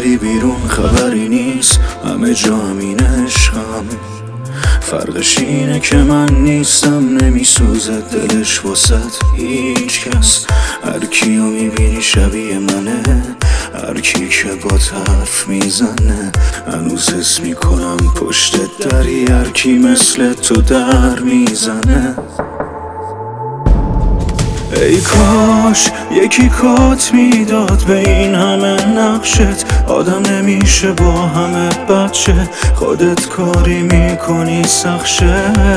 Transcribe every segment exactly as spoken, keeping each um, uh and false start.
بری بیرون خبری نیست، همه جا همین عشقم. فرقش اینه که من نیستم، نمیسوزه دلش واسد هیچ کس. هر کیو میبینی شبیه منه، هر کی که با حرف میزنه. هنوز حس میکنم پشت دری هر کی مثل تو در میزنه. ای کاش یکی کات میداد به این همه نقشت. آدم نمیشه با همه بچه، خودت کاری میکنی سخشه.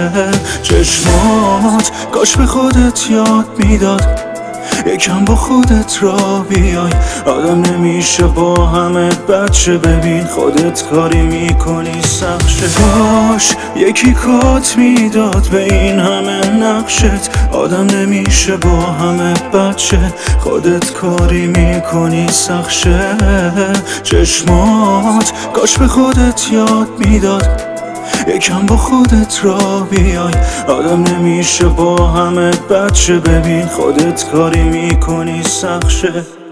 چشمات کاش به خودت یاد میداد یکم با خودت را بیای. آدم نمیشه با همه بچه، ببین خودت کاری میکنی سخشه. کاش یکی کات میداد به این همه نقشت. آدم نمیشه با همه بچه، خودت کاری میکنی سخشه. چشمات کاش به خودت یاد میداد یکم با خودت را بیای. آدم نمیشه با همه بچه، ببین خودت کاری میکنی سخشه.